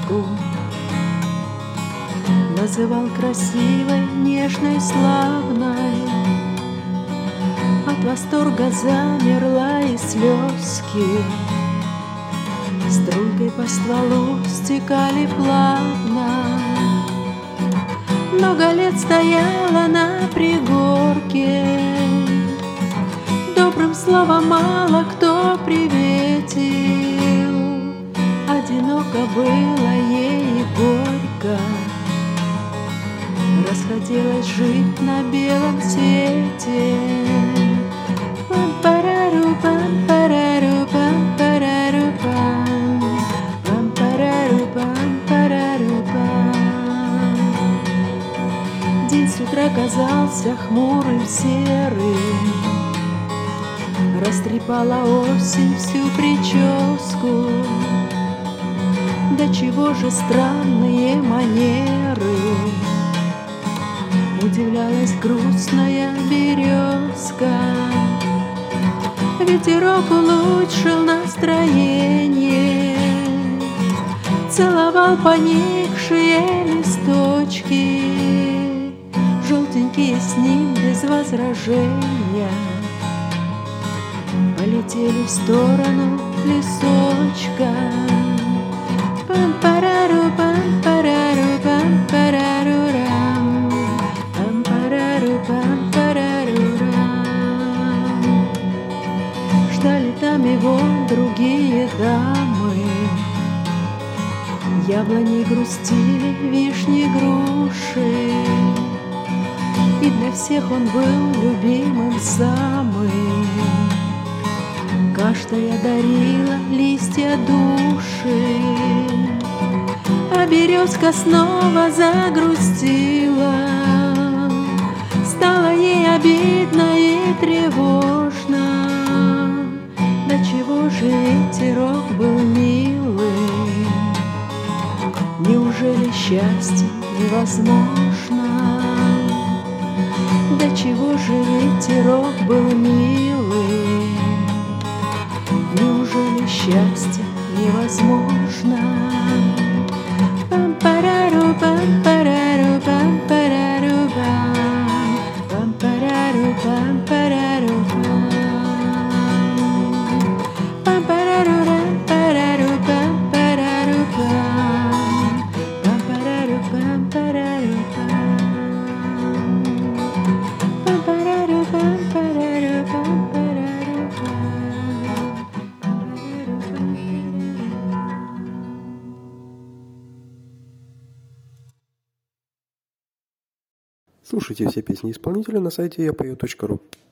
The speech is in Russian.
девушку называл красивой, нежной, славной. От восторга замерла и слезки струйкой по стволу стекали плавно. Много лет стояла на пригорке, добрым словом мало кто приветил. Одиноко было ей и горько, расхотелось жить на белом свете. Пам-парару, пам-парару, пам-парару, пам, пам-парару, пам-парару, пам. День с утра казался хмурым, серым, растрепала осень всю прическу. Да чего же странные манеры, удивлялась грустная березка. Ветерок улучшил настроение, целовал поникшие листочки, желтенькие с ним без возражения полетели в сторону лесочка. Пам-парару, пам-парару, пам-парару, рам, пам-парару, пам-парару, рам. Ждали там его другие дамы, яблони грустили, вишни, груши, и для всех он был любимым самым. Каждая дарила листья души, а березка снова загрустила. Стало ей обидно и тревожно. До чего же ветерок был милый, неужели счастье невозможно? До чего же ветерок был милый, неужели счастье невозможно? Пам-парару, пам-парару, пам-парару, пам, пам-парару, пам-парару, пам, пам-парару, пам-парару, пам-парару, пам, пам-парару, пам-парару, пам, пам-парару, пам-парару, пам-парару, пам. Слушайте все песни исполнителя на сайте yapeo.ru.